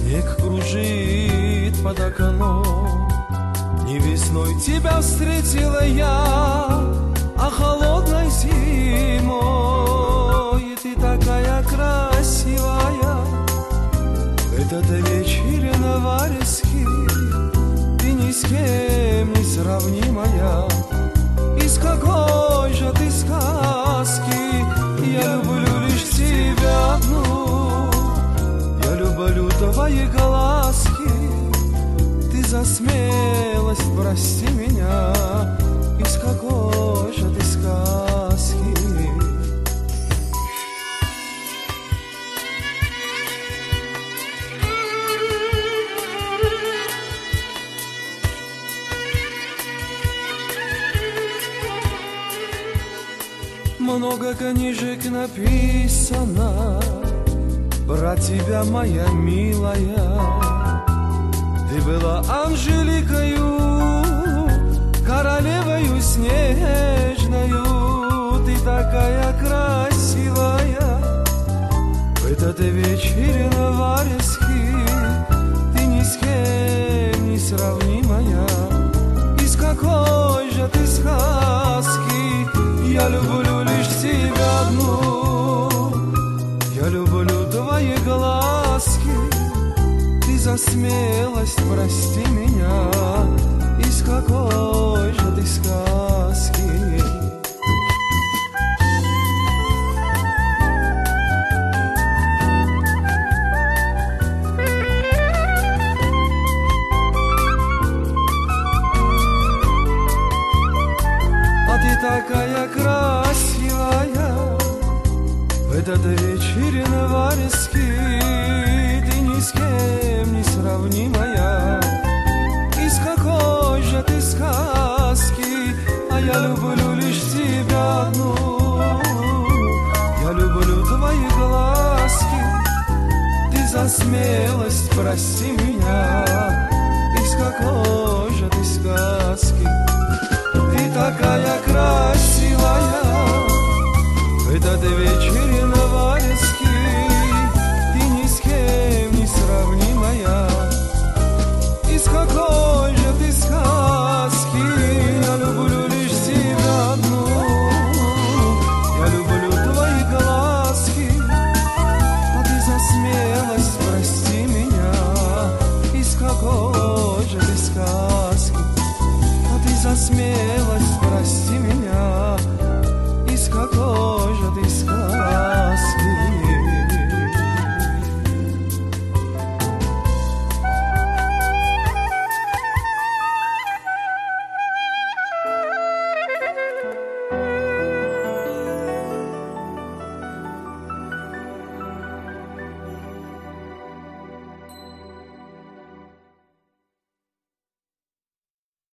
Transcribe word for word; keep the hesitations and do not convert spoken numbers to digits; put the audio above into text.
Снег кружит под окном, не весной тебя встретила я, а холодной зимой. И ты такая красивая, этот вечер наварский, ты ни с кем не сравнимая. Из какой же ты сказки, я люблю лишь тебя одну. Я люблю твои глазки, ты за смелость прости меня. Из какой же ты сказки. Много книжек написано про тебя, моя милая. Ты была Анжеликою, королевою снежною. Ты такая красивая, в этот вечер наварский, ты ни с кем не сравнимая. Из какой же ты сказки, я люблю лишь тебя одну. Я люблю твои глазки, ты за смелость прости меня. Из какой же ты сказки. А ты такая красивая, в этот вечер наварский, ты ни с кем не сравнимая. Из какой же ты сказки, а я люблю лишь тебя одну. Я люблю твои глазки, ты за смелость прости меня.